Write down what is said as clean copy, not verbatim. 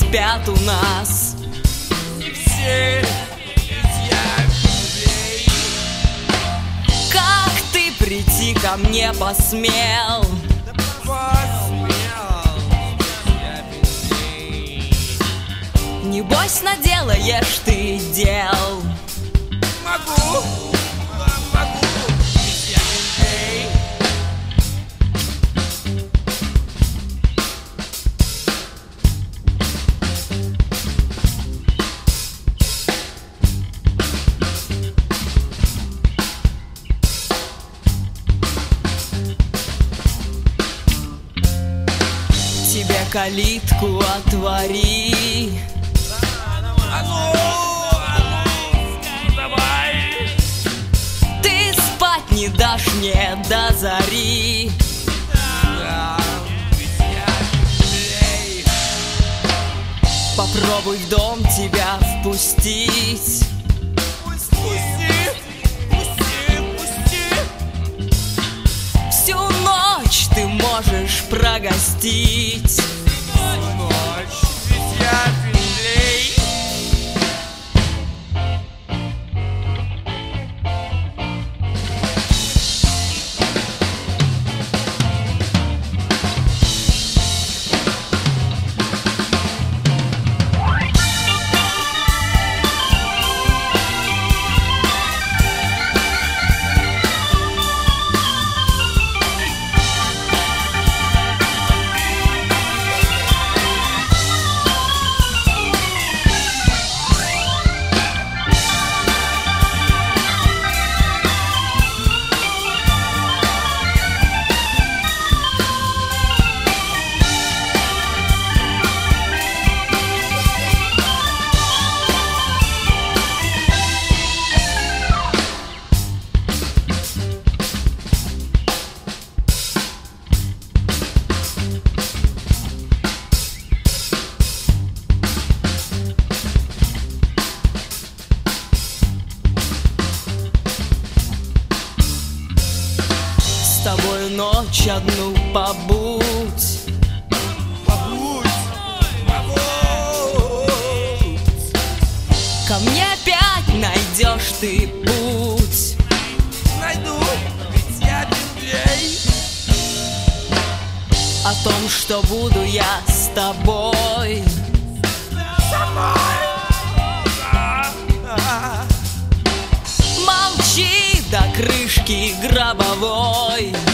спят у нас. Все Как ты прийти ко мне посмел? Небось наделаешь ты дел. Могу, ведь я Менделей. Тебе калитку отвори. Давай. Ты спать не дашь мне до зари. Да, ведь я Менделей. Попробуй в дом тебя впустить. Пусти. Всю ночь ты можешь прогостить. Ночь, ведь я Менделей. С тобой ночь одну побудь. Ко мне опять найдешь ты путь. Найду, ведь я Менделей. О том, что буду я с тобой. Молчи до крышки гробовой.